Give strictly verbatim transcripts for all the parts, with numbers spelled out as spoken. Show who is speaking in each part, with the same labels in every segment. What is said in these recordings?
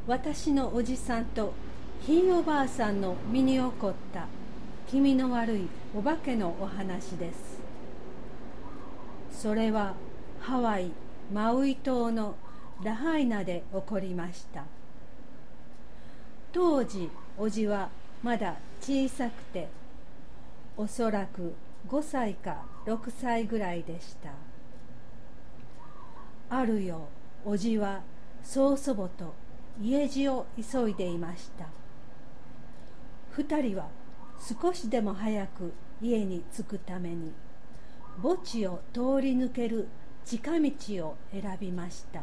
Speaker 1: 私のおじさんとひいおばあさんの身に起こった気味の悪いお化けのお話です。それはハワイ・マウイ島のラハイナで起こりました。当時おじはまだ小さくて、おそらくごさいかろくさいぐらいでした。ある夜、おじは曽祖母と家路を急いでいました。二人は少しでも早く家に着くために墓地を通り抜ける近道を選びました。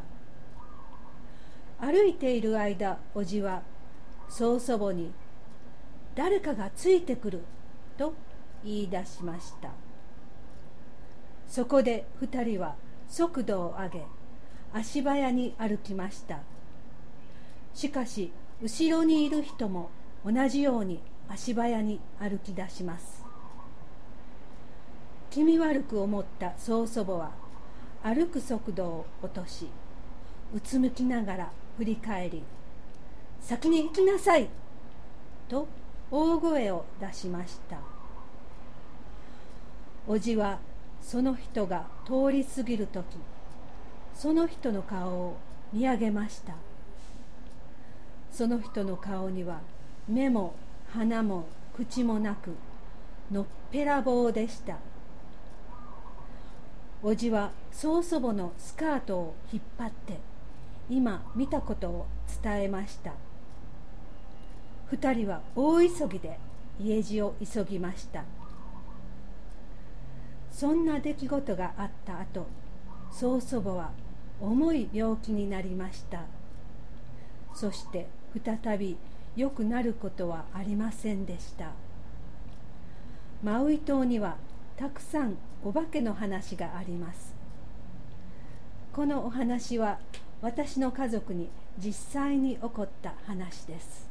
Speaker 1: 歩いている間、おじは曽祖母に「誰かがついてくる」と言い出しました。そこで二人は速度を上げ、足早に歩きました。しかし後ろにいる人も同じように足早に歩き出します。気味悪く思った曽祖母は歩く速度を落とし、うつむきながら振り返り「先に行きなさい!」と大声を出しました。おじはその人が通り過ぎるとき、その人の顔を見上げました。その人の顔には目も鼻も口もなく、のっぺらぼうでした。おじは曽祖母のスカートを引っ張って今見たことを伝えました。二人は大急ぎで家路を急ぎました。そんな出来事があった後、曽祖母は重い病気になりました。そして再び良くなることはありませんでした。マウイ島にはたくさんお化けの話があります。このお話は私の家族に実際に起こった話です。